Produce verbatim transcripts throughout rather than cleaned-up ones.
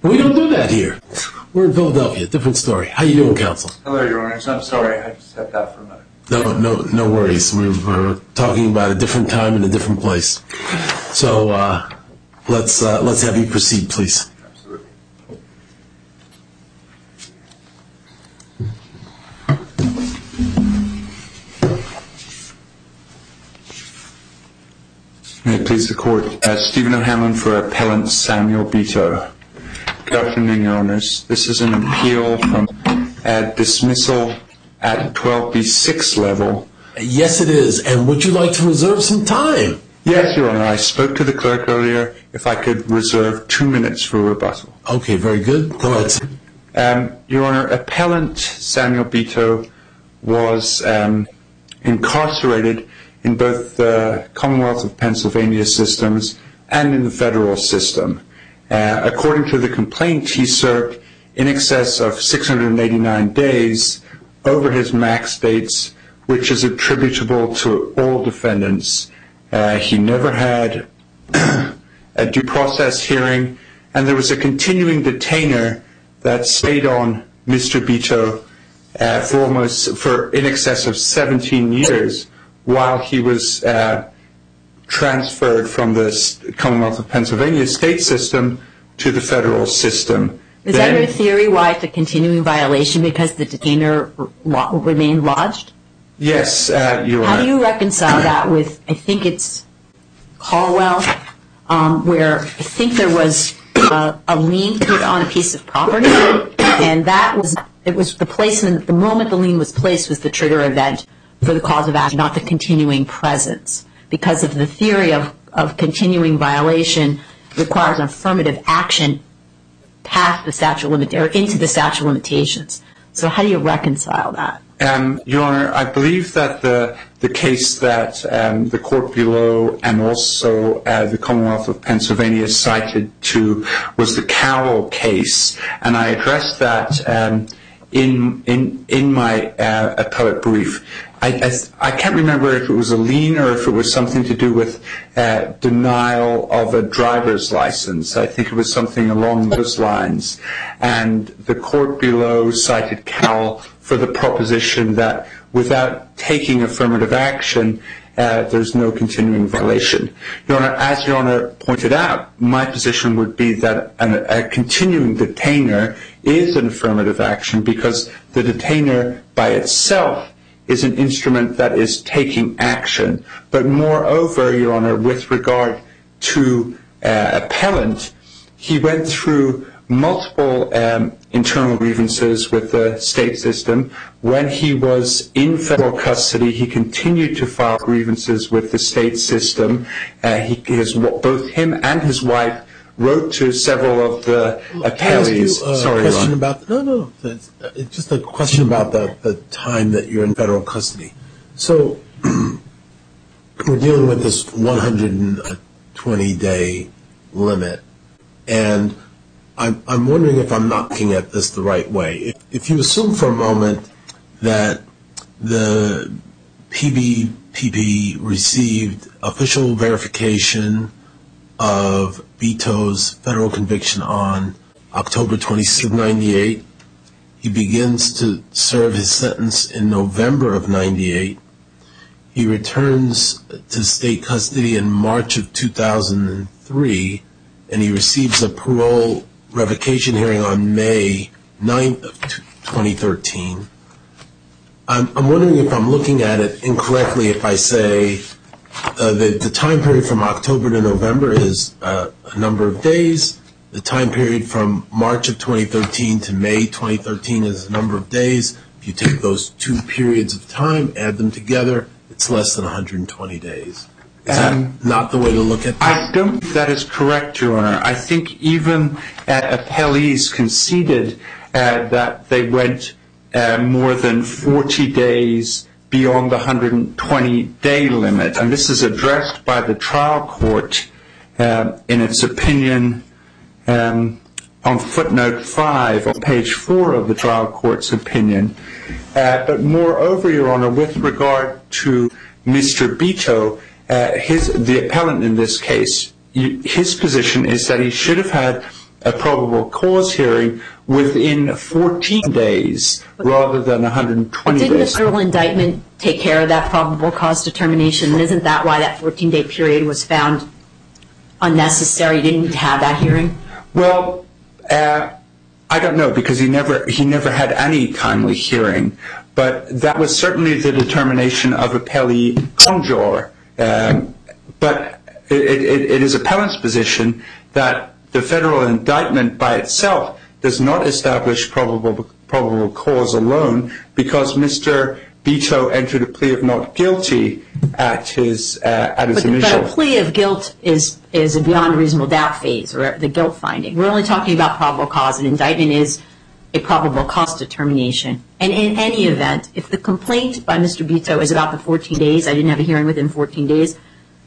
We don't do that here. We're in Philadelphia. Different story. How you doing, counsel? Hello, Your Honor. I'm sorry. I just stepped out for a minute. No, no, no worries. We were talking about a different time and a different place. So uh, let's uh, let's have you proceed, please. Absolutely. May it please the Court. Uh, Stephen O'Hanlon for Appellant Samuel Bito. Good afternoon, Your Honors. This is an appeal from a dismissal at twelve B six level. Yes, it is. And would you like to reserve some time? Yes, Your Honor. I spoke to the clerk earlier if I could reserve two minutes for rebuttal. Okay, very good. Go ahead, sir. Um, Your Honor, Appellant Samuel Bito was um, incarcerated in both the Commonwealth of Pennsylvania systems and in the federal system. Uh, according to the complaint, he served in excess of six hundred eighty-nine days over his max dates, which is attributable to all defendants. Uh, he never had a due process hearing, and there was a continuing detainer that stayed on Mister Bito uh, for almost for in excess of seventeen years while he was uh, transferred from the Commonwealth of Pennsylvania state system to the federal system. Is then, that your theory why it's a continuing violation, because the detainer lo- remained lodged? Yes, uh, Your Honor. How do you reconcile that with, I think it's Caldwell, um, where I think there was a, a lien put on a piece of property, and that was, it was the placement, the moment the lien was placed was the trigger event for the cause of action, not the continuing presence. Because of the theory of, of continuing violation requires affirmative action past the statute of limitations, or into the statute of limitations. So how do you reconcile that? Um, Your Honor, I believe that the the case that um, the court below and also uh, the Commonwealth of Pennsylvania cited to was the Cowell case, and I addressed that um, in in in my uh, appellate brief. I, I, I can't remember if it was a lien or if it was something to do with uh, denial of a driver's license. I think it was something along those lines. And the court below cited Cowell for the proposition that without taking affirmative action, uh, there's no continuing violation. Your Honor, as Your Honor pointed out, my position would be that an, a continuing detainer is an affirmative action because the detainer by itself is an instrument that is taking action. But moreover, Your Honor, with regard to uh, appellant, he went through multiple um, internal grievances with the state system. When he was in federal custody, he continued to file grievances with the state system. Uh, he, his, both him and his wife wrote to several of the appellees. Can I ask you a Sorry, question Ron. about no, no, it's, it's just a question about the, the time that you're in federal custody. So we're dealing with this one hundred twenty day limit, and I'm I'm wondering if I'm not looking at this the right way. If, if you assume for a moment that the P B P P received official verification of Bito's federal conviction on October twenty-sixth, ninety-eight. He begins to serve his sentence in November of ninety-eight. He returns to state custody in March of two thousand three, and he receives a parole revocation hearing on May ninth of twenty thirteen. I'm, I'm wondering if I'm looking at it incorrectly if I say Uh, the, the time period from October to November is uh, a number of days. The time period from March of twenty thirteen to May twenty thirteen is a number of days. If you take those two periods of time, add them together, it's less than one hundred twenty days. Is um, that not the way to look at this? I don't think that is correct, Your Honor. I think even uh, appellees conceded uh, that they went uh, more than forty days beyond the one hundred twenty day limit. And this is addressed by the trial court uh, in its opinion um, on footnote five on page four of the trial court's opinion. Uh, but moreover, Your Honor, with regard to Mister Bito, uh, his, the appellant in this case, his position is that he should have had a probable cause hearing within fourteen days rather than one hundred twenty days. Didn't the days. federal indictment take care of that probable cause determination? And isn't that why that fourteen-day period was found unnecessary? You didn't need to have that hearing? Well, uh, I don't know, because he never he never had any timely hearing. But that was certainly the determination of appellee Conjure. Um, but it, it, it is appellant's position that the federal indictment by itself does not establish probable probable cause alone, because Mister Beto entered a plea of not guilty at his uh, at his but, initial. But a plea of guilt is is a beyond reasonable doubt phase, or the guilt finding. We're only talking about probable cause. An indictment is a probable cause determination. And in any event, if the complaint by Mister Beto is about the fourteen days, I didn't have a hearing within fourteen days,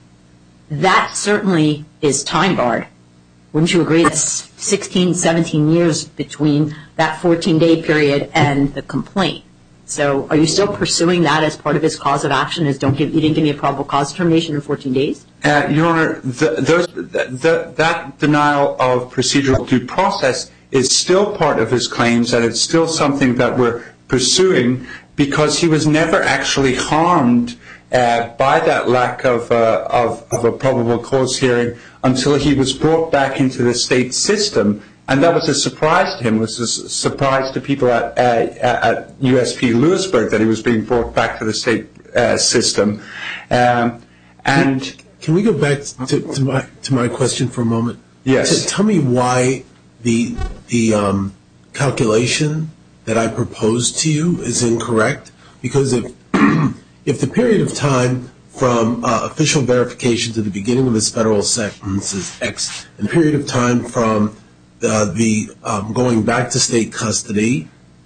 that certainly is time barred. Wouldn't you agree? That's sixteen, seventeen years between that fourteen-day period and the complaint. So are you still pursuing that as part of his cause of action, as don't give, you didn't give me a probable cause determination in fourteen days? Uh, Your Honor, the, those, the, the, that denial of procedural due process is still part of his claims, and it's still something that we're pursuing, because he was never actually harmed uh, by that lack of, uh, of, of a probable cause hearing until he was brought back into the state system. And that was a surprise to him. It was a surprise to people at, uh, at U S P Lewisburg that he was being brought back to the state uh, system. Um, and can, can we go back to, to my to my question for a moment? Yes. T- tell me why the the um, calculation that I proposed to you is incorrect. Because if if the period of time from uh, official verification to the beginning of his federal sentence is X, and the period of time from Uh, the um, going back to state custody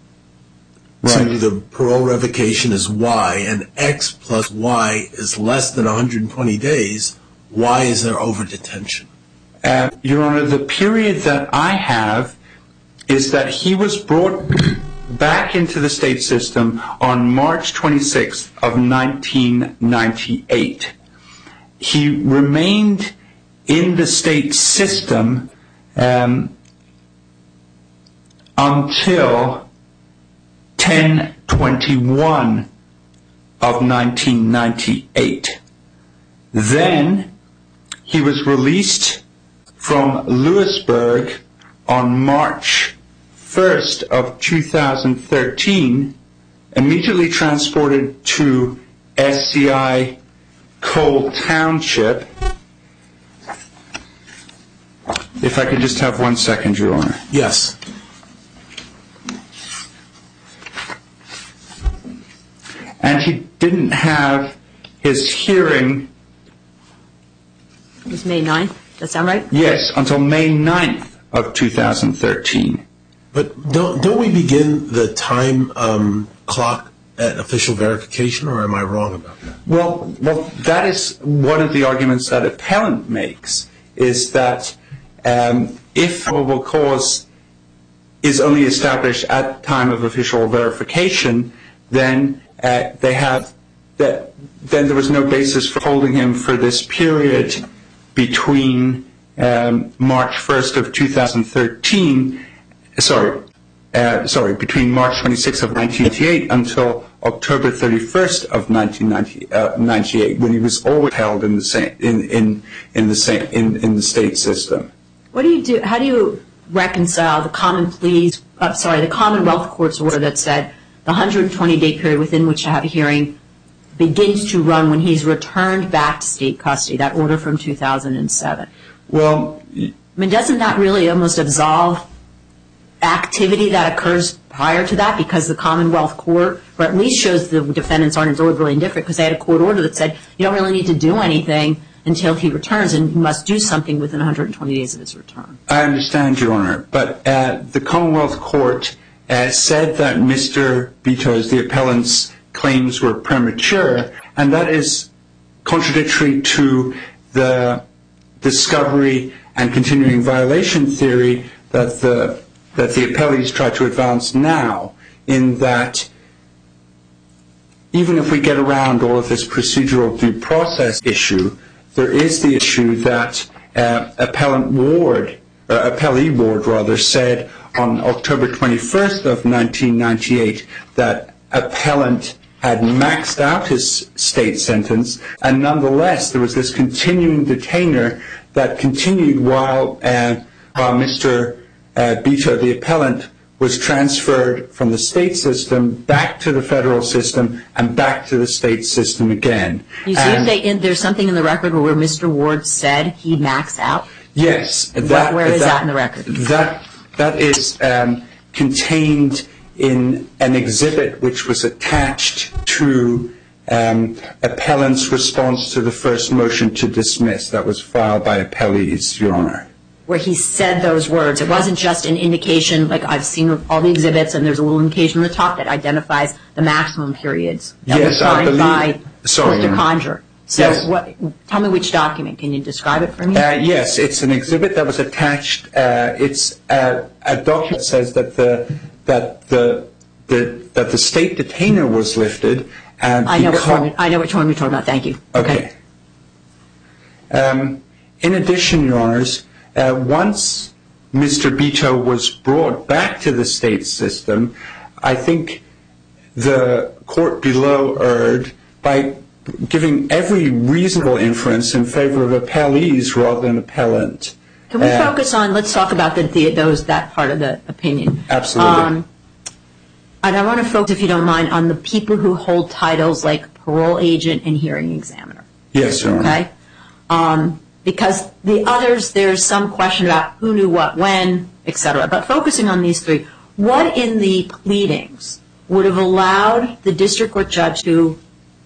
right. to the parole revocation is Y, and X plus Y is less than one hundred twenty days, why is there over-detention? Uh, Your Honor, the period that I have is that he was brought back into the state system on March twenty-sixth of nineteen ninety-eight. He remained in the state system um, until ten twenty-one of nineteen ninety-eight. Then he was released from Lewisburg on March first of two thousand thirteen, immediately transported to S C I Cole Township. If I could just have one second, Your Honor. Yes. And he didn't have his hearing. It was May ninth. Does that sound right? Yes, until May ninth of two thousand thirteen. But don't don't we begin the time um, clock at official verification, or am I wrong about that? Well, well, that is one of the arguments that appellant makes, is that um, if probable cause is only established at time of official verification, then uh, they have that. Then there was no basis for holding him for this period between um, March first of two thousand thirteen. Sorry, uh, sorry, between March twenty-sixth of nineteen ninety-eight until October thirty-first of nineteen ninety-eight, when he was always held in the same in in in the same in, in the state system. What do you do? How do you reconcile the common pleas? Uh, sorry, the Commonwealth Court's order that said the one hundred twenty day period within which to have a hearing begins to run when he's returned back to state custody. That order from two thousand seven. Well, I mean, doesn't that really almost absolve activity that occurs prior to that, because the Commonwealth Court, or at least shows the defendants aren't orderly indifferent, because they had a court order that said you don't really need to do anything until he returns, and he must do something within one hundred twenty days of his return. I understand, Your Honor, but uh, the Commonwealth Court uh, said that Mister Beto's, the appellant's, claims were premature, and that is contradictory to the discovery and continuing violation theory that the that the appellees try to advance now, in that even if we get around all of this procedural due process issue, there is the issue that uh, Appellant Ward uh, appellee board rather, said on October twenty-first of nineteen ninety-eight that appellant had maxed out his state sentence, and nonetheless there was this continuing detainer that continued while, uh, while Mister Uh, Bito, the appellant, was transferred from the state system back to the federal system and back to the state system again. You say in, there's something in the record where Mister Ward said he maxed out? Yes. That, where is that, that in the record? That, that is um, contained in an exhibit which was attached to um, appellant's response to the first motion to dismiss that was filed by appellees, Your Honor. Where he said those words. It wasn't just an indication, like I've seen all the exhibits, and there's a little indication on the top that identifies the maximum periods that yes, were signed by sorry, Mister Conger. So yes. what, tell me which document. Can you describe it for me? Uh, yes, it's an exhibit that was attached. Uh, it's uh, a document that says that the that the, the that the state detainer was lifted. And I know which one. I know which one you're talking about. Thank you. Okay. okay. Um, in addition, Your Honors. Uh, once Mister Bito was brought back to the state system, I think the court below erred by giving every reasonable inference in favor of appellees rather than appellant. Can we uh, focus on, let's talk about the, the, those that part of the opinion. Absolutely. Um, and I want to focus, if you don't mind, on the people who hold titles like parole agent and hearing examiner. Yes, Your Honor. Okay? Um, Because the others, there's some question about who knew what when, et cetera. But focusing on these three, what in the pleadings would have allowed the district court judge to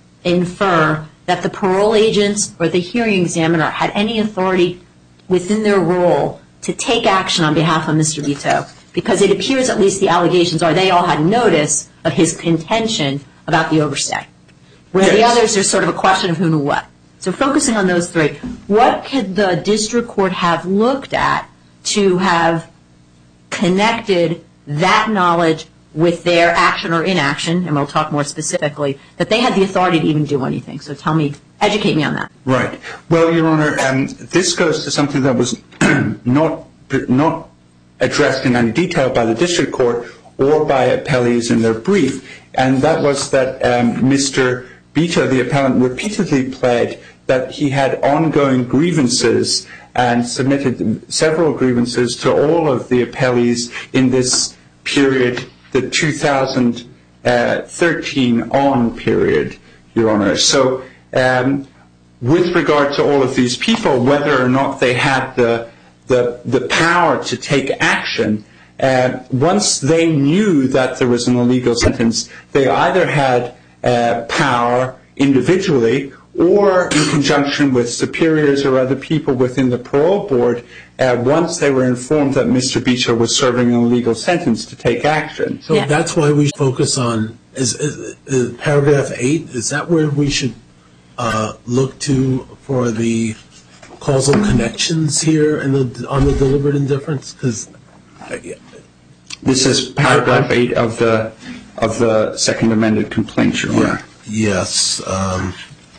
infer that the parole agents or the hearing examiner had any authority within their role to take action on behalf of Mister Bito? Because it appears, at least the allegations are, they all had notice of his contention about the overstay. Where yes. the others, there's sort of a question of who knew what. So focusing on those three, what could the district court have looked at to have connected that knowledge with their action or inaction, and we'll talk more specifically, that they had the authority to even do anything? So tell me, educate me on that. Right. Well, Your Honor, um, this goes to something that was not not addressed in any detail by the district court or by appellees in their brief, and that was that um, Mister Bito, the appellant, repeatedly pled that he had ongoing grievances and submitted several grievances to all of the appellees in this period, the two thousand thirteen on period, Your Honor. So um, with regard to all of these people, whether or not they had the, the, the power to take action, uh, once they knew that there was an illegal sentence, they either had Uh, power individually or in conjunction with superiors or other people within the parole board uh, once they were informed that Mister Bito was serving an illegal sentence to take action. So yeah. that's why we focus on is, is, is paragraph eight. Is that where we should uh, look to for the causal connections here and the, on the deliberate indifference? Because uh, yeah. This is paragraph eight of the of the second amended complaint, Your Honor. Yes. Um,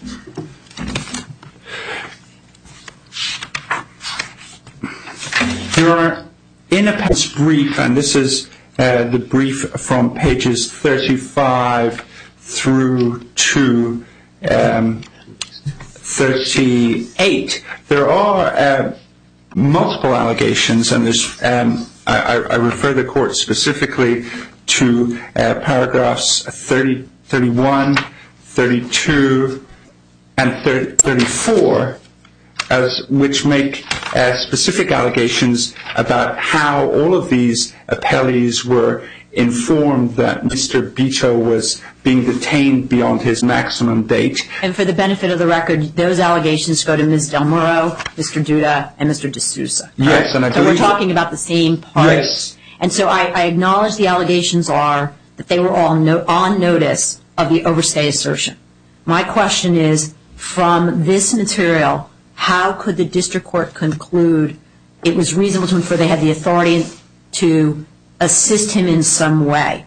Your Honor, in appellant's brief, and this is uh, the brief from pages thirty-five through to um, thirty-eight, there are uh, multiple allegations, and there's um, I, I refer the court specifically to uh, paragraphs thirty, thirty-one, thirty-two, and thirty-four, as which make uh, specific allegations about how all of these appellees were informed that Mister Bito was being detained beyond his maximum date. And for the benefit of the record, those allegations go to Miz Del Moro, Mister Duda, and Mister D'Souza. Yes, right? and I so believe we're talking about the same party. Yes. And so I, I acknowledge the allegations are that they were all no, on notice of the overstay assertion. My question is, from this material, how could the district court conclude it was reasonable to infer they had the authority to assist him in some way?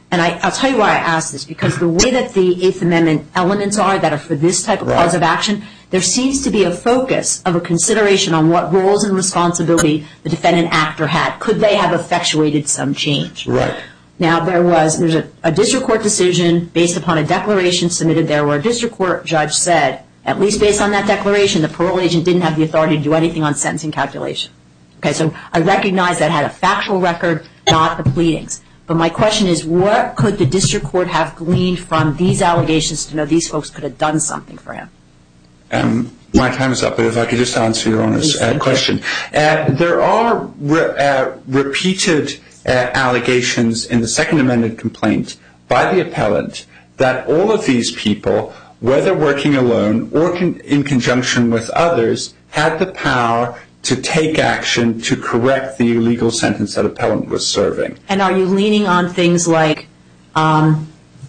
and I, I'll tell you why I ask this, because the way that the Eighth Amendment elements are that are for this type of right. cause of action, there seems to be a focus of a consideration on what roles and responsibility the defendant actor had. Could they have effectuated some change? Right. Now, there was there's a, a district court decision based upon a declaration submitted there where a district court judge said, at least based on that declaration, the parole agent didn't have the authority to do anything on sentencing calculation. Okay, so I recognize that had a factual record, not the pleadings. But my question is, what could the district court have gleaned from these allegations to know these folks could have done something for him? Um, my time is up, but if I could just answer Your Honor's uh, question. Uh, there are re- uh, repeated uh, allegations in the Second Amendment complaint by the appellant that all of these people, whether working alone or con- in conjunction with others, had the power to take action to correct the illegal sentence that appellant was serving. And are you leaning on things like um,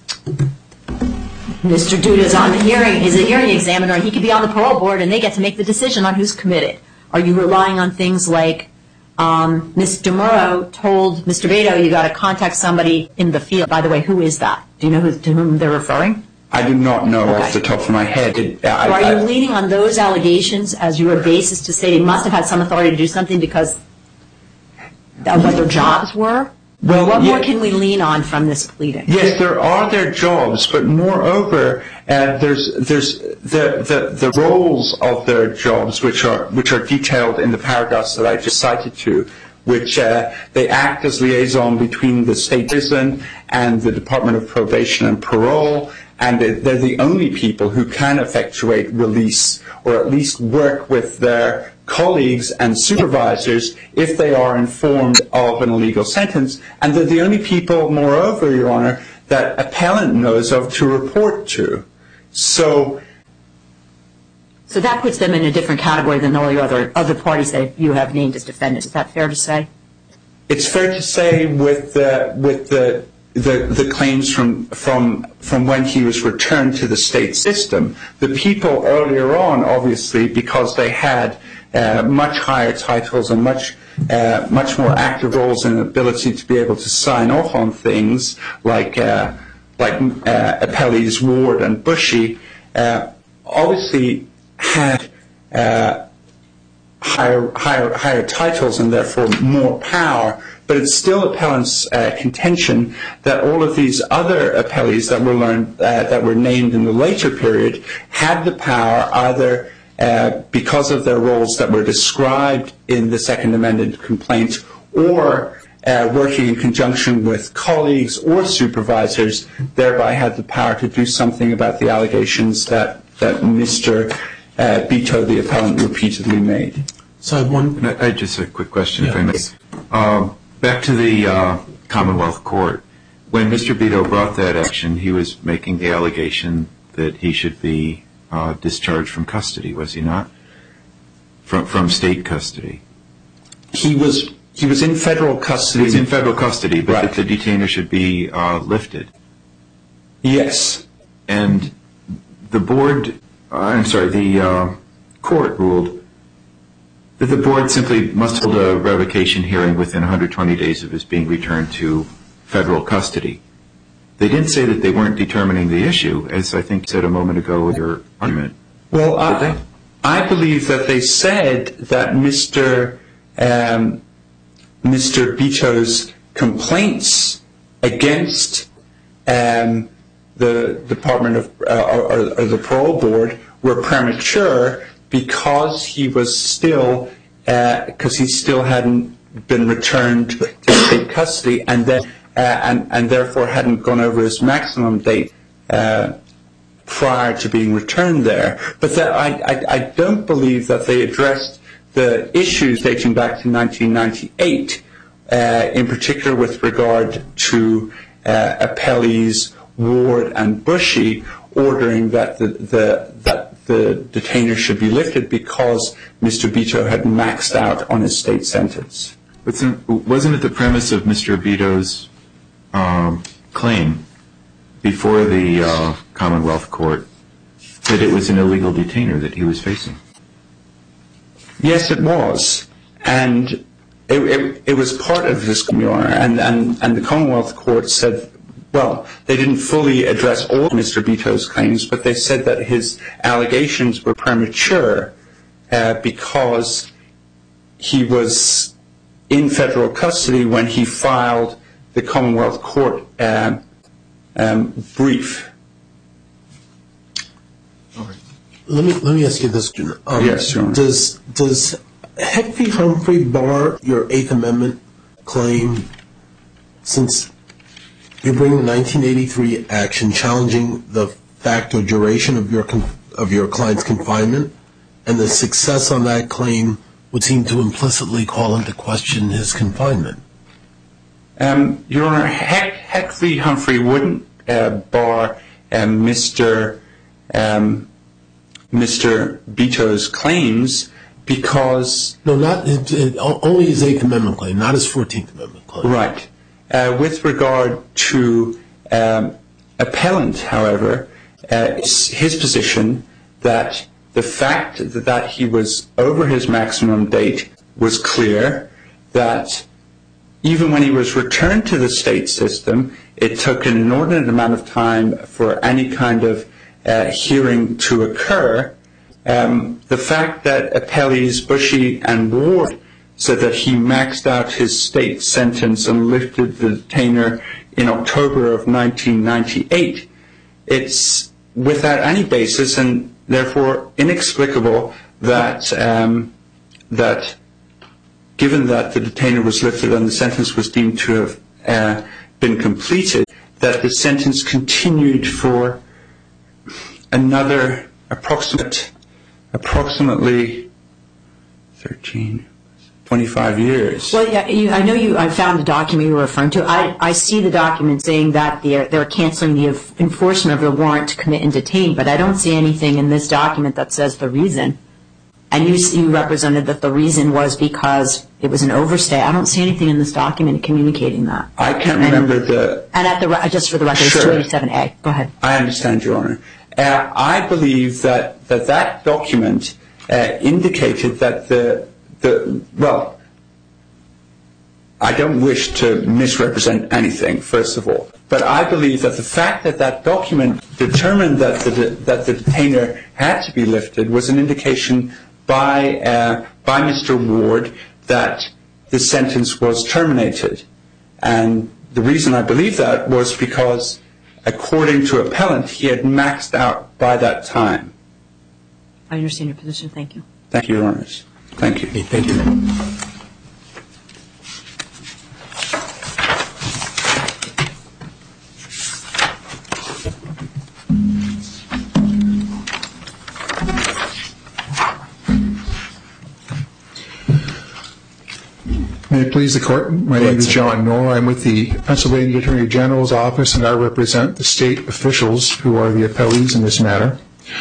Mister Duda's on the hearing, is a hearing examiner, and he could be on the parole board, and they get to make the decision on who's committed? Are you relying on things like um, Mister Murrow told Mister Beto, you got to contact somebody in the field? By the way, who is that? Do you know who, to whom they're referring? I do not know okay. off the top of my head. It, I, so are I, you leaning on those allegations as your basis to say they must have had some authority to do something because of what their jobs were? Well, what yeah, more can we lean on from this pleading? Yes, there are their jobs, but moreover, uh, there's there's the, the the roles of their jobs, which are which are detailed in the paragraphs that I just cited to, which uh, they act as liaison between the state prison and the Department of Probation and Parole. And they're the only people who can effectuate release or at least work with their colleagues and supervisors if they are informed of an illegal sentence. And they're the only people, moreover, Your Honor, that appellant knows of to report to. So, so that puts them in a different category than all your other, other parties that you have named as defendants. Is that fair to say? It's fair to say with the, with the The, the claims from, from, from when he was returned to the state system. The people earlier on, obviously, because they had uh, much higher titles and much, uh, much more active roles and ability to be able to sign off on things like, uh, like uh, appellees Ward and Bushy, uh, obviously had uh, higher, higher, higher titles and therefore more power. But it's still appellant's uh, contention that all of these other appellees that were learned, uh, that were named in the later period had the power either uh, because of their roles that were described in the Second Amendment complaint or uh, working in conjunction with colleagues or supervisors, thereby had the power to do something about the allegations that, that Mister Uh, Beto, the appellant, repeatedly made. So I have one. I, I just a quick question, yeah. if I may. Um, Back to the uh, Commonwealth Court. When Mister Beto brought that action, he was making the allegation that he should be uh, discharged from custody, was he not? From from state custody. He was he was in federal custody. He was in federal custody, but right. that the detainer should be uh, lifted. Yes. And the board, uh, I'm sorry, the uh, court ruled that the board simply must hold a revocation hearing within one hundred twenty days of his being returned to federal custody. They didn't say that they weren't determining the issue, as I think you said a moment ago with your argument. Well, I, I believe that they said that Mister Um, Mister Beto's complaints against um, the Department of uh, or, or the parole board were premature because he was still, because uh, he still hadn't been returned to state custody, and then uh, and and therefore hadn't gone over his maximum date uh, prior to being returned there. But that I, I I don't believe that they addressed the issues dating back to nineteen ninety-eight, uh, in particular with regard to uh, appellees Ward and Bushy ordering that the the that the detainer should be lifted because Mister Beto had maxed out on his state sentence. But wasn't it the premise of Mister Beto's um, claim before the uh, Commonwealth Court that it was an illegal detainer that he was facing? Yes, it was, and it, it, it was part of this, Your Honor, and, and, and the Commonwealth Court said well, they didn't fully address all of Mister Bito's claims, but they said that his allegations were premature uh, because he was in federal custody when he filed the Commonwealth Court uh, um, brief. Let me let me ask you this, Jim. Um, yes, sure. Does does Heck v. Humphrey bar your Eighth Amendment claim, since you're bringing a nineteen eighty-three action challenging the fact or duration of your con- of your client's confinement, and the success on that claim would seem to implicitly call into question his confinement? Um, Your Honor, Heck, Heck v. Humphrey wouldn't uh, bar uh, Mister Um, Mister Bito's claims because... No, not it, it, only his Eighth Amendment claim, not his Fourteenth Amendment claim. Right. Uh, with regard to um, appellant, however, uh, it's his position that the fact that he was over his maximum date was clear, that even when he was returned to the state system, it took an inordinate amount of time for any kind of Uh, hearing to occur. Um, the fact that appellees Bushy and Ward said that he maxed out his state sentence and lifted the detainer in October of nineteen ninety-eight, it's without any basis and therefore inexplicable that um, that given that the detainer was lifted and the sentence was deemed to have uh, been completed, that the sentence continued for another approximate, approximately thirteen, twenty-five years. Well, yeah, you, I know you. I found the document you were referring to. I, I see the document saying that they're they're canceling the enforcement of the warrant to commit and detain, but I don't see anything in this document that says the reason. And you you represented that the reason was because it was an overstay. I don't see anything in this document communicating that. I can't and, remember the. And at the just for the record, sure. It's two eighty-seven A. Go ahead. I understand, Your Honor. Uh, I believe that that, that document uh, indicated that the, the, well, I don't wish to misrepresent anything, first of all, but I believe that the fact that that document determined that the, that the detainer had to be lifted was an indication by, uh, by Mister Ward that the sentence was terminated. And the reason I believe that was because, according to appellant, he had maxed out by that time. I understand your position. Thank you. Thank you, Your Honors. Thank you. Okay, thank you. May it please the Court, my name is John Knorr. I'm with the Pennsylvania Attorney General's Office, and I represent the state officials who are the appellees in this matter.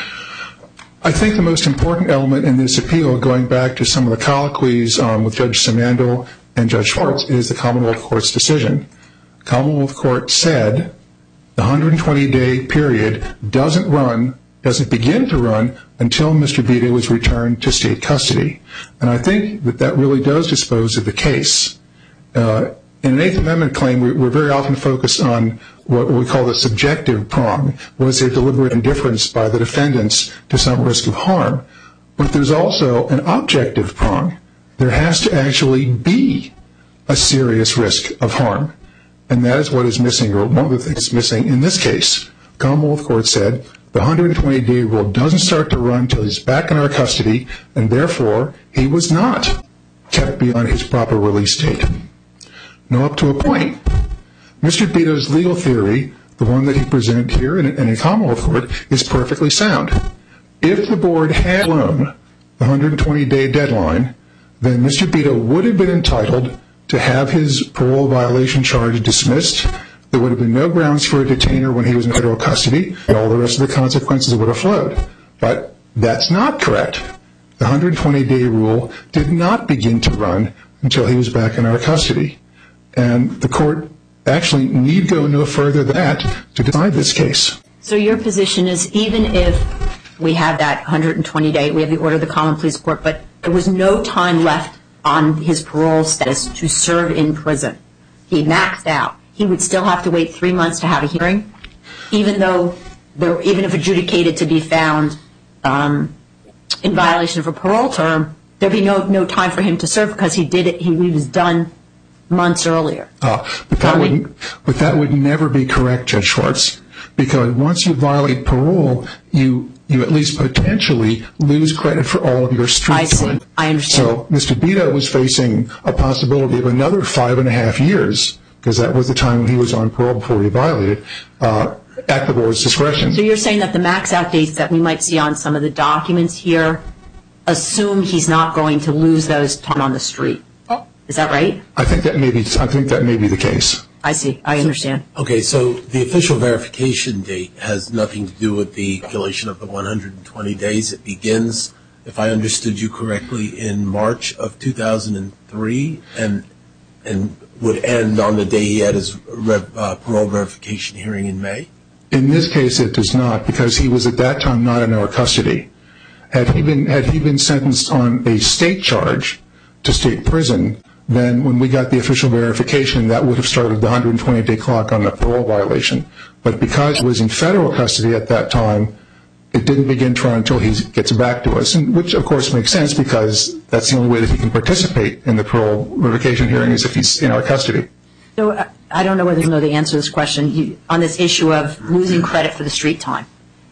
I think the most important element in this appeal, going back to some of the colloquies um, with Judge Simandl and Judge Schwartz, is the Commonwealth Court's decision. The Commonwealth Court said the one hundred twenty day period doesn't run, doesn't begin to run until Mister Bito is returned to state custody. And I think that that really does dispose of the case. Uh, in an Eighth Amendment claim, we, we're very often focused on what we call the subjective prong. Was there deliberate indifference by the defendants to some risk of harm? But there's also an objective prong. There has to actually be a serious risk of harm. And that is what is missing, or one of the things missing in this case. Commonwealth Court said the one hundred twenty day rule doesn't start to run until he's back in our custody, and therefore he was not kept beyond his proper release date. Now, up to a point, Mister Bito's legal theory, the one that he presented here in, in a Commonwealth Court, is perfectly sound. If the board had blown the one hundred twenty day deadline, then Mister Bito would have been entitled to have his parole violation charge dismissed. There would have been no grounds for a detainer when he was in federal custody, and all the rest of the consequences would have flowed. But that's not correct. The one hundred twenty day rule did not begin to run until he was back in our custody. And the court actually need go no further than that to decide this case. So your position is, even if we have that one hundred twenty day, we have the order of the Common Pleas Court, but there was no time left on his parole status to serve in prison. He maxed out. he would still have to wait three months to have a hearing, even though, there, even if adjudicated to be found um, in violation of a parole term, there'd be no, no time for him to serve because he did it, he, he was done months earlier. Uh, but, that would, but that would never be correct, Judge Schwartz, because once you violate parole, you you at least potentially lose credit for all of your street I see. time. I understand. So Mister Bito was facing a possibility of another five and a half years, because that was the time when he was on parole before he violated, uh, at the board's discretion. So you're saying that the max out dates that we might see on some of the documents here assume he's not going to lose those time on the street. Is that right? I think that may be, I think that may be the case. I see. I understand. Okay, so the official verification date has nothing to do with the calculation of the one hundred twenty days. It begins, if I understood you correctly, in March of two thousand three and and would end on the day he had his rev, uh, parole verification hearing in May? In this case, it does not, because he was at that time not in our custody. Had he been, had he been sentenced on a state charge to state prison, then when we got the official verification, that would have started the one hundred twenty day clock on the parole violation. But because he was in federal custody at that time, it didn't begin to run until he gets back to us, and which of course makes sense because that's the only way that he can participate in the parole verification hearing is if he's in our custody. So uh, I don't know whether you know the answer to this question. You, on this issue of losing credit for the street time,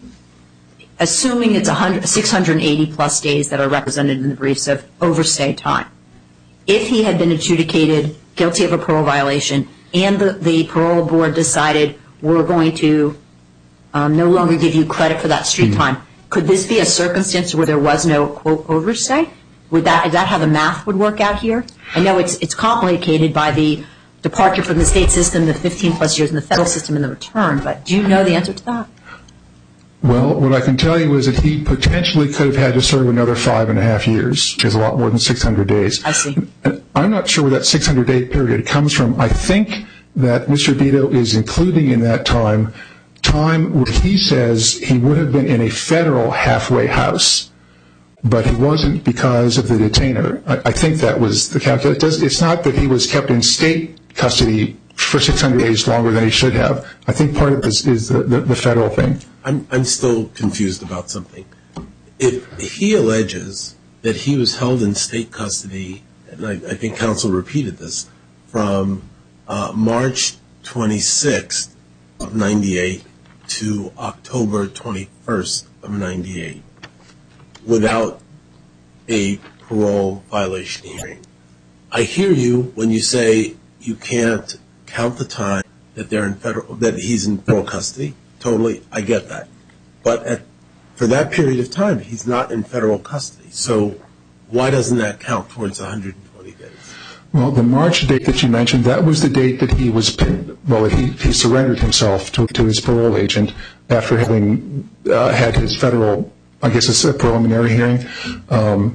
assuming it's one hundred, six hundred eighty plus days that are represented in the briefs of overstay time, if he had been adjudicated guilty of a parole violation and the, the parole board decided we're going to um, no longer give you credit for that street mm-hmm. time, could this be a circumstance where there was no, quote, overstay? Would that, is that how the math would work out here? I know it's, it's complicated by the departure from the state system, the fifteen plus years in the federal system, and the return, but do you know the answer to that? Well, what I can tell you is that he potentially could have had to serve another five and a half years, which is a lot more than six hundred days. I see. And I'm not sure where that six hundred day period comes from. I think that Mister Bito is including in that time time where he says he would have been in a federal halfway house, but he wasn't because of the detainer. I, I think that was the calculation. It's not that he was kept in state custody for six hundred days longer than he should have. I think part of this is the, the, the federal thing. I'm, I'm still confused about something. If he alleges that he was held in state custody, and I, I think counsel repeated this, from uh, March twenty-sixth of ninety-eight to October twenty-first of ninety-eight without a parole violation hearing, I hear you when you say you can't count the time that they're in federal, that he's in federal custody. Totally, I get that. But at, for that period of time, he's not in federal custody. So why doesn't that count towards one hundred twenty days? Well, the March date that you mentioned, that was the date that he was, well, he, he surrendered himself to, to his parole agent after having uh, had his federal, I guess it's a preliminary hearing. Um,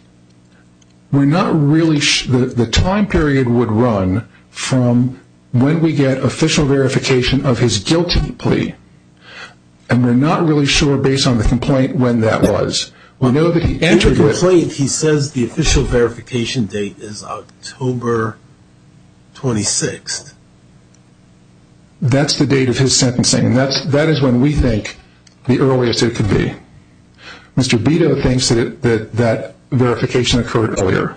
we're not really, sh- the, the time period would run from when we get official verification of his guilty plea. And we're not really sure, based on the complaint, when that was. We know that he entered in the complaint, it. He says the official verification date is October twenty-sixth. That's the date of his sentencing, and that's, that is when we think the earliest it could be. Mister Bito thinks that it, that, that verification occurred earlier.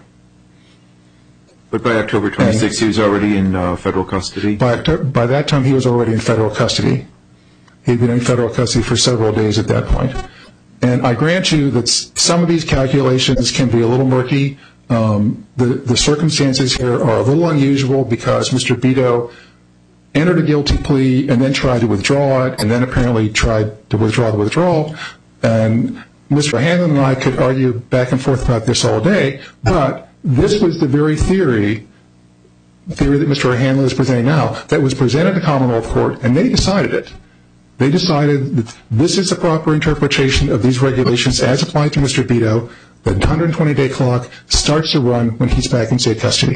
But by October twenty-sixth, he was already in uh, federal custody? By, by that time, he was already in federal custody. He'd been in federal custody for several days at that point. And I grant you that some of these calculations can be a little murky. Um, the, the circumstances here are a little unusual because Mister Bito entered a guilty plea and then tried to withdraw it and then apparently tried to withdraw the withdrawal. And Mister Hanlon and I could argue back and forth about this all day, but this was the very theory, theory that Mister Hanlon is presenting now, that was presented to Commonwealth Court, and they decided it. They decided that this is a proper interpretation of these regulations as applied to Mister Bito. The one hundred twenty day clock starts to run when he's back in state custody.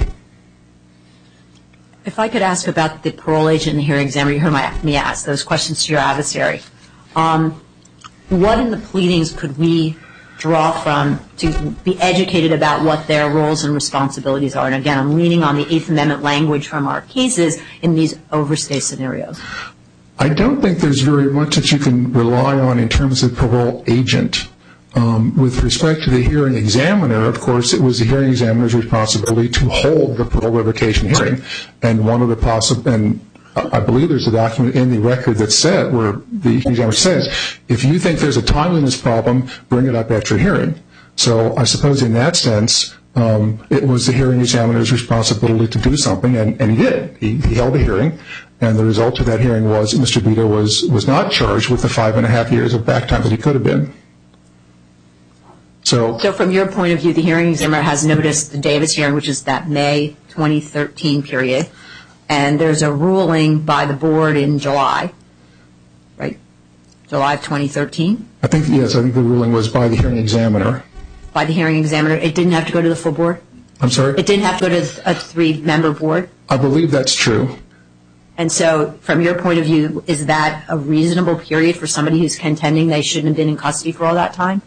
If I could ask about the parole agent and the hearing examiner, you heard my, me ask those questions to your adversary. Um, what in the pleadings could we draw from to be educated about what their roles and responsibilities are? And again, I'm leaning on the Eighth Amendment language from our cases in these overstay scenarios. I don't think there's very much that you can rely on in terms of parole agent. Um, with respect to the hearing examiner, of course, it was the hearing examiner's responsibility to hold the parole revocation hearing. And one of the possible, and I believe there's a document in the record that said, where the examiner says, if you think there's a timeliness problem, bring it up at your hearing. So I suppose in that sense, um, it was the hearing examiner's responsibility to do something, and, and he did. He, he held a hearing, and the result of that hearing was that Mister Bito was, was not charged with the five and a half years of back time that he could have been. So, so from your point of view, the hearing examiner has noticed the Davis hearing, which is that May twenty thirteen period, and there's a ruling by the board in July, right? July of twenty thirteen? I think, yes, I think the ruling was by the hearing examiner. By the hearing examiner. It didn't have to go to the full board? I'm sorry? It didn't have to go to a three-member board? I believe that's true. And so from your point of view, is that a reasonable period for somebody who's contending they shouldn't have been in custody for all that time?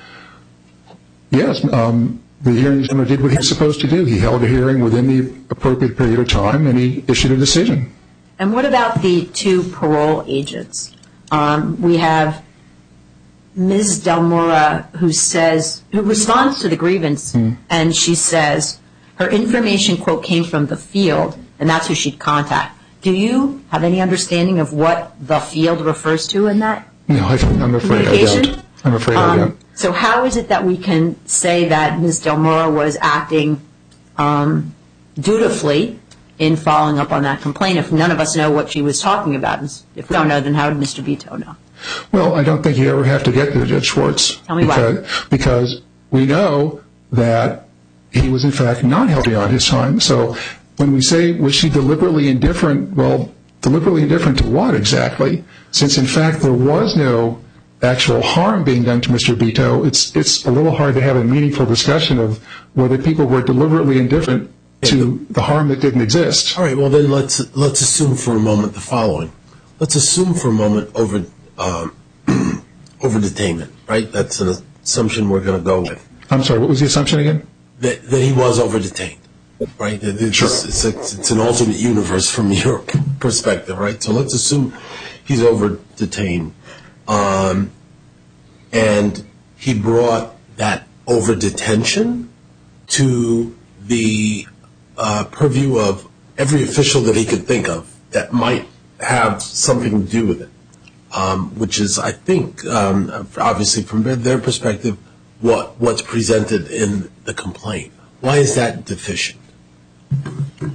Yes, um, the hearing examiner did what he was supposed to do. He held a hearing within the appropriate period of time, and he issued a decision. And what about the two parole agents? Um, we have Miz Del Mora, who says, who responds to the grievance, mm. and she says her information, quote, came from the field, and that's who she'd contact. Do you have any understanding of what the field refers to in that? No, I don't, I'm afraid I don't. I'm afraid um, I don't. So how is it that we can say that Miz Del Mora was acting um, dutifully in following up on that complaint if none of us know what she was talking about? If we don't know, then how did Mister Bito know? Well, I don't think you ever have to get to Judge Schwartz. Tell me because, why. Because we know that he was, in fact, not held beyond his time. So when we say, was she deliberately indifferent, well, deliberately indifferent to what exactly? Since, in fact, there was no actual harm being done to Mister Bito, it's it's a little hard to have a meaningful discussion of whether people were deliberately indifferent to the harm that didn't exist. All right, well then let's let's assume for a moment the following. Let's assume for a moment over um, over detainment, right? That's an assumption we're going to go with. I'm sorry, what was the assumption again? That, that he was over detained, right? It's, sure. It's, it's, it's an alternate universe from your perspective, right? So let's assume he's over detained. Um, and he brought that over detention to the uh, purview of every official that he could think of that might have something to do with it, um, which is, I think, um, obviously from their perspective, what what's presented in the complaint. Why is that deficient? I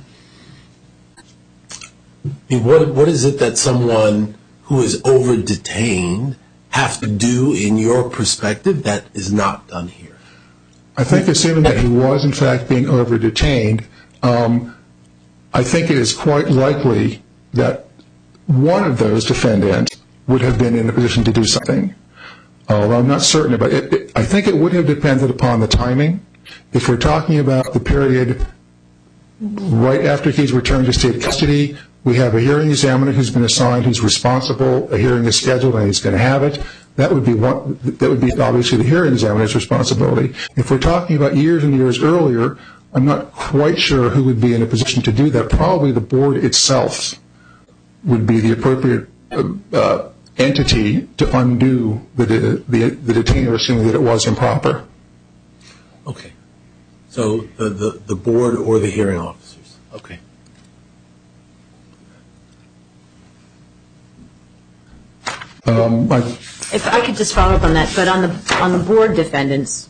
mean, what what is it that someone who is over detained have to do in your perspective that is not done here? I think assuming that he was in fact being over detained, um, I think it is quite likely that one of those defendants would have been in a position to do something. Although I'm not certain about it. it I think it would have depended upon the timing. If we're talking about the period right after he's returned to state custody, we have a hearing examiner who's been assigned, who's responsible. A hearing is scheduled, and he's going to have it. That would be one. That would be obviously the hearing examiner's responsibility. If we're talking about years and years earlier, I'm not quite sure who would be in a position to do that. Probably the board itself would be the appropriate uh, entity to undo the the, the detainer, assuming that it was improper. Okay. So the, the, the board or the hearing officers. Okay. Um, I, if I could just follow up on that, but on the on the board defendants,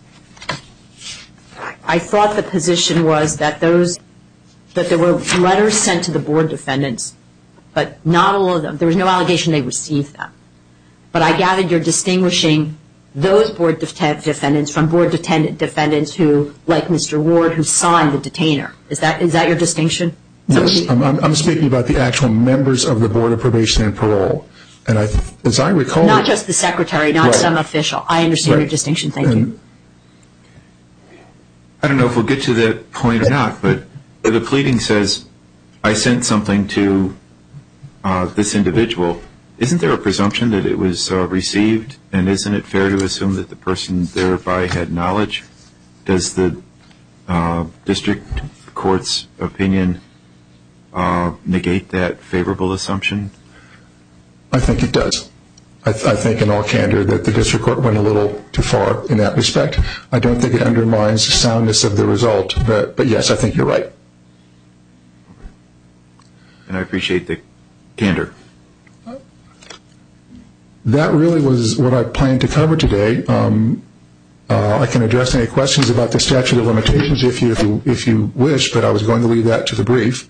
I thought the position was that those that there were letters sent to the board defendants, but not all of them. There was no allegation they received them. But I gathered you're distinguishing those board def- defendants from board defendant defendants who, like Mister Ward, who signed the detainer. Is that is that your distinction? Yes, I'm, I'm speaking about the actual members of the Board of Probation and Parole. And I, as I recall, not just the secretary, not right. some official. I understand right. your distinction. Thank and you. I don't know if we'll get to that point or not, but the pleading says, I sent something to uh, this individual. isn't there a presumption that it was uh, received, and isn't it fair to assume that the person thereby had knowledge? Does the uh, district court's opinion uh, negate that favorable assumption? I think it does. I, th- I think in all candor that the district court went a little too far in that respect. I don't think it undermines the soundness of the result, but, but yes, I think you're right. And I appreciate the candor. That really was what I planned to cover today. Um, uh, I can address any questions about the statute of limitations if you, if you if you wish, but I was going to leave that to the brief.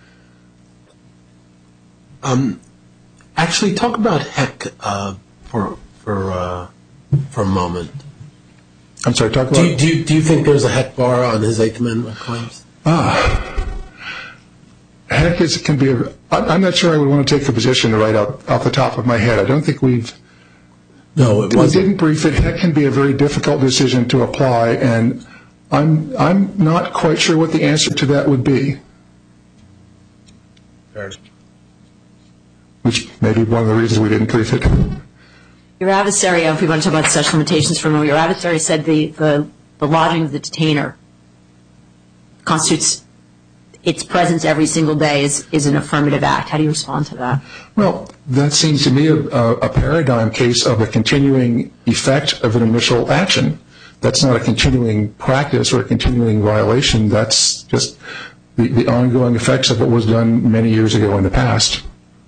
Um, actually, talk about Heck uh, for for uh, for a moment. I'm sorry. Talk about. Do you, do you, do you think there's a Heck bar on his Eighth Amendment claims? Ah, Heck is can be. A, I'm not sure I would want to take a position right out off the top of my head. I don't think we've. No, it we wasn't. didn't brief it. Heck can be a very difficult decision to apply, and I'm I'm not quite sure what the answer to that would be. Fair. Which may be one of the reasons we didn't brief it. Your adversary, if we want to talk about statute of limitations for a moment, your adversary said the, the, the lodging of the detainer constitutes its presence every single day is, is an affirmative act. How do you respond to that? Well, that seems to me a, a paradigm case of a continuing effect of an initial action. That's not a continuing practice or a continuing violation. That's just the, the ongoing effects of what was done many years ago in the past.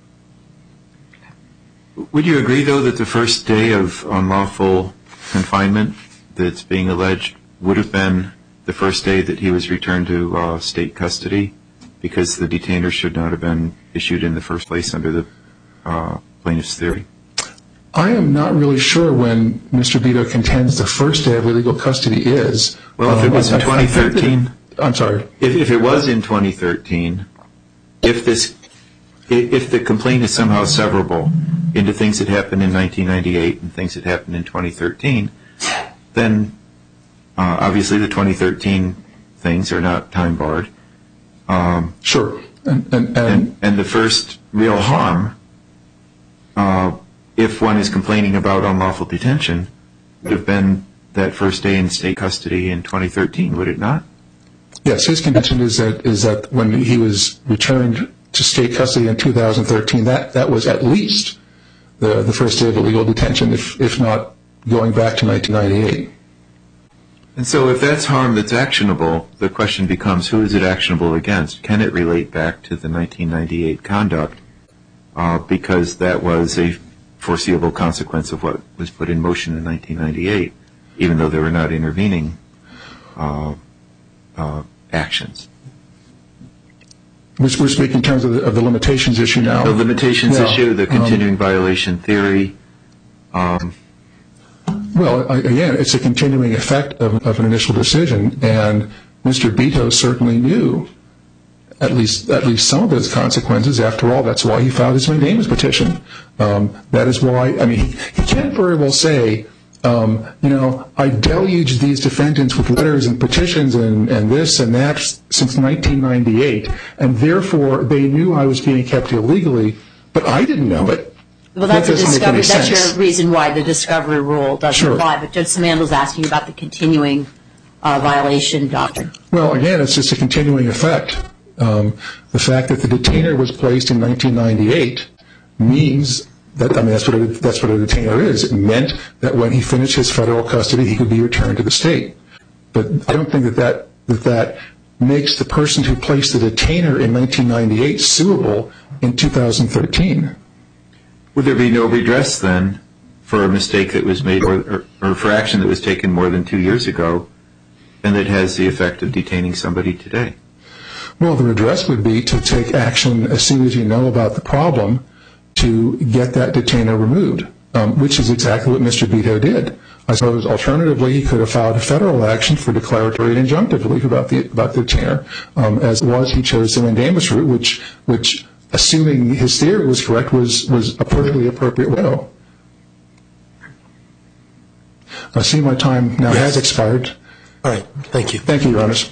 Would you agree, though, that the first day of unlawful confinement that's being alleged would have been the first day that he was returned to uh, state custody, because the detainer should not have been issued in the first place under the uh, plaintiff's theory? I am not really sure when Mister Beto contends the first day of illegal custody is. Well, if it was in twenty thirteen, I'm sorry. If, if it was in twenty thirteen, if this, if the complaint is somehow severable into things that happened in nineteen ninety-eight and things that happened in twenty thirteen, then uh, obviously the twenty thirteen things are not time barred. Um, sure. And and, and, and and the first real harm, uh, if one is complaining about unlawful detention, would have been that first day in state custody in twenty thirteen, would it not? Yes, his contention is that is that when he was returned to state custody in two thousand thirteen, that, that was at least the, the first day of illegal detention, if, if not going back to nineteen ninety-eight. And so if that's harm that's actionable, the question becomes, who is it actionable against? Can it relate back to the nineteen ninety-eight conduct? Uh, because that was a foreseeable consequence of what was put in motion in nineteen ninety-eight, even though there were not intervening uh, uh, actions. We're speaking in terms of the, of the limitations issue now. The limitations yeah. issue, the continuing um, violation theory. Um, well, again, it's a continuing effect of, of an initial decision, and Mister Beto certainly knew at least at least some of those consequences. After all, that's why he filed his mandamus petition. Um, that is why, I mean, he, he can't very well say, um, you know, I deluged these defendants with letters and petitions and, and this and that since nineteen ninety-eight, and therefore they knew I was being kept illegally, but I didn't know it. Well, that's that a discovery. That's sense. your reason why the discovery rule doesn't sure. apply. But Judge Simandl's asking you about the continuing uh, violation doctrine. Well, again, it's just a continuing effect. Um, the fact that the detainer was placed in nineteen ninety-eight means that, I mean, that's what, a, that's what a detainer is. It meant that when he finished his federal custody, he could be returned to the state. But I don't think that that, that, that makes the person who placed the detainer in nineteen ninety-eight suable in two thousand thirteen. Would there be no redress then for a mistake that was made or, or, or for action that was taken more than two years ago and that has the effect of detaining somebody today? Well, the redress would be to take action as soon as you know about the problem to get that detainer removed, um, which is exactly what Mister Beto did. I suppose alternatively he could have filed a federal action for declaratory and injunctive relief about the about the detainer. Um, as it was, he chose the mandamus route, which which assuming his theory was correct, was, was a perfectly appropriate way. I see my time now yes. has expired. All right. Thank you. Thank you, Your Honors.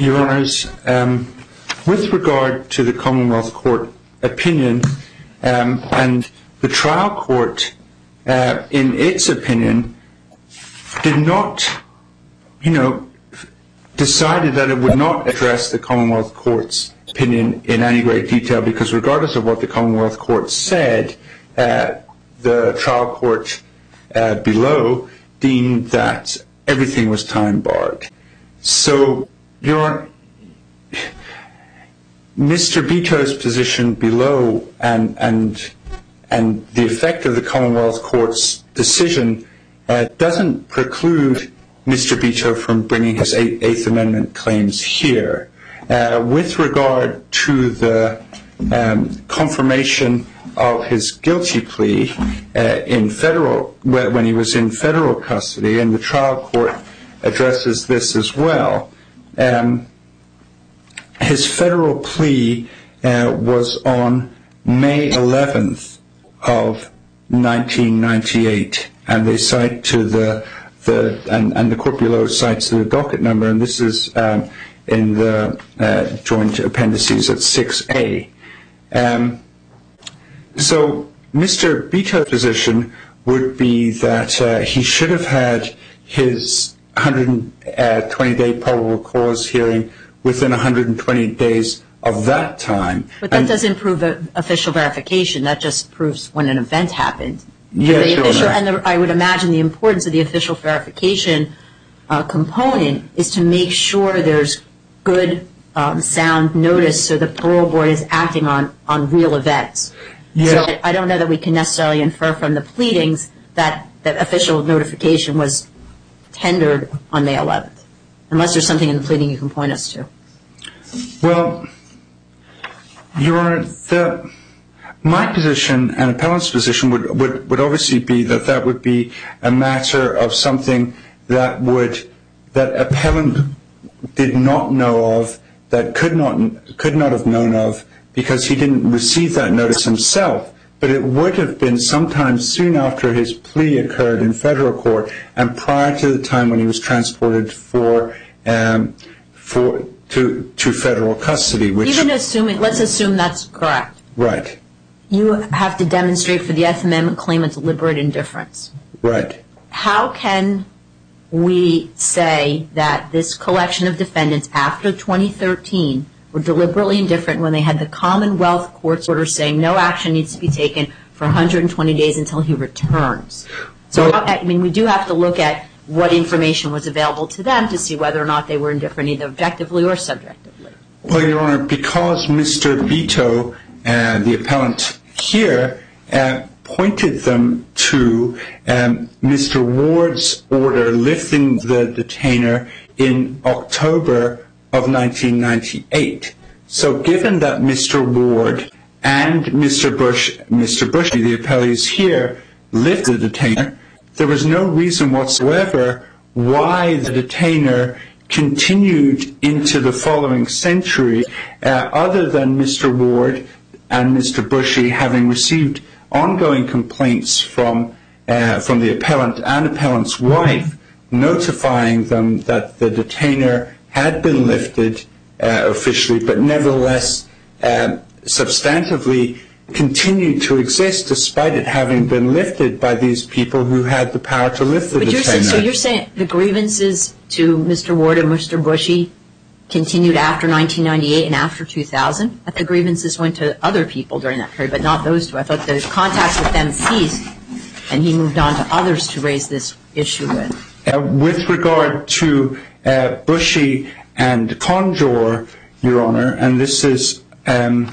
Your Honors, um, with regard to the Commonwealth Court opinion, um, and the trial court, uh, in its opinion, did not, you know, decided that it would not address the Commonwealth Court's opinion in any great detail, because regardless of what the Commonwealth Court said, uh, the trial court uh, below deemed that everything was time barred. So, Your Honor, Mister Bito's position below and and and the effect of the Commonwealth Court's decision uh, doesn't preclude Mister Bito from bringing his Eighth Amendment claims here. Uh, with regard to the um, confirmation of his guilty plea uh, in federal, when he was in federal custody, and the trial court addresses this as well. Um, his federal plea uh, was on May eleventh of nineteen ninety-eight, and they cite to the the and, and the court below cites the docket number, and this is um, in the uh, joint appendices at six A. Um, so Mister Bito's position would be that uh, he should have had his one hundred twenty day probable cause hearing within one hundred twenty days of that time. But that and doesn't prove official verification. That just proves when an event happened. Yes, the Your official, Honor. And the, I would imagine the importance of the official verification uh, component is to make sure there's good, um, sound notice so the parole board is acting on, on real events. Yes. So I don't know that we can necessarily infer from the pleadings that the official notification was tendered on May eleventh, unless there's something in the pleading you can point us to. Well, Your Honor, the, my position and appellant's position would, would, would obviously be that that would be a matter of something that would, that appellant did not know of, that could not, could not have known of, because he didn't receive that notice himself. But it would have been sometime soon after his plea occurred in federal court and prior to the time when he was transported for, um, for, to, to federal custody. Which, even assuming, let's assume that's correct. Right. You have to demonstrate for the Eighth Amendment claim a deliberate indifference. Right. How can we say that this collection of defendants after twenty thirteen were deliberately indifferent when they had the Commonwealth Court's order saying no action needs to be taken for one hundred twenty days until he returns? So, well, I mean, we do have to look at what information was available to them to see whether or not they were indifferent either objectively or subjectively. Well, Your Honor, because Mister Bito, uh, the appellant here, uh, pointed them to um, Mister Ward's order lifting the detainer in October of nineteen ninety-eight. So given that Mister Ward and Mister Bush, Mister Bushy, the appellees here, lifted the detainer, there was no reason whatsoever why the detainer continued into the following century uh, other than Mister Ward and Mister Bushy having received ongoing complaints from uh, from the appellant and appellant's wife notifying them that the detainer had been lifted uh, officially, but nevertheless uh, substantively continued to exist despite it having been lifted by these people who had the power to lift the but detainer. You're saying, so you're saying the grievances to Mister Ward and Mister Bushy continued after nineteen ninety-eight and after two thousand? I thought the grievances went to other people during that period, but not those two. I thought the contacts with them ceased, and he moved on to others to raise this issue with. Uh, with regard to uh, Bushy and Conjure, Your Honor, and this is, um,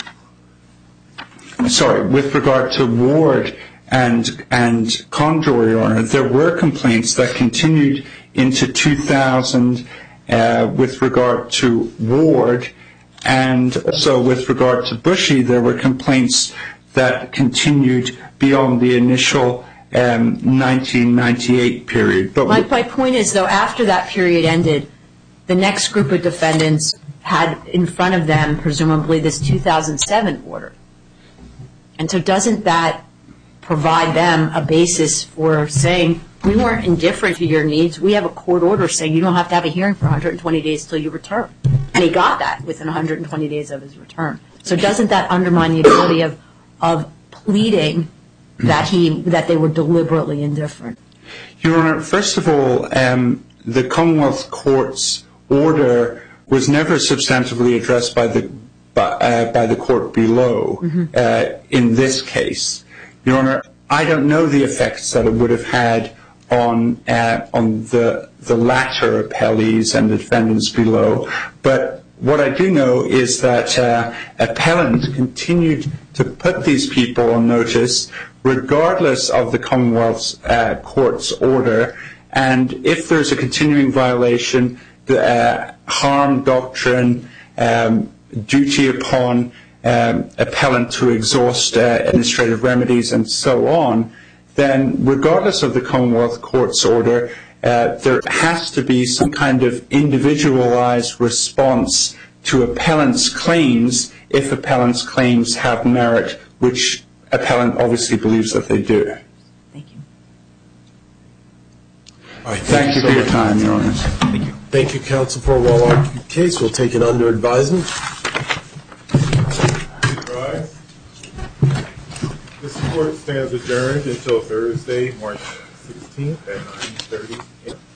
sorry, with regard to Ward and and Conjure, Your Honor, there were complaints that continued into two thousand uh, with regard to Ward, and also with regard to Bushy, there were complaints that continued beyond the initial Um, nineteen ninety-eight period. But my, my point is, though, after that period ended, the next group of defendants had in front of them, presumably, this two thousand seven order. And so doesn't that provide them a basis for saying, we weren't indifferent to your needs. We have a court order saying you don't have to have a hearing for one hundred twenty days until you return. And he got that within one hundred twenty days of his return. So doesn't that undermine the ability of, of pleading that he that they were deliberately indifferent? Your Honor, first of all, um, the Commonwealth Court's order was never substantively addressed by the by, uh, by the court below mm-hmm. uh, in this case. Your Honor, I don't know the effects that it would have had on uh, on the the latter appellees and the defendants below, but what I do know is that uh, appellant continued to put these people on notice regardless of the Commonwealth's uh, Court's order, and if there's a continuing violation, the uh, harm doctrine, um, duty upon um, appellant to exhaust uh, administrative remedies and so on, then regardless of the Commonwealth Court's order, uh, there has to be some kind of individualized response to appellant's claims if appellant's claims have merit, which appellant obviously believes that they do. Thank you. All right, thank, thank you for your time, Your Honor. Thank you. Thank you, counsel, for a well-argued case. We'll take it under advisement. Rise. This court stands adjourned until Thursday, March sixteenth at nine thirty.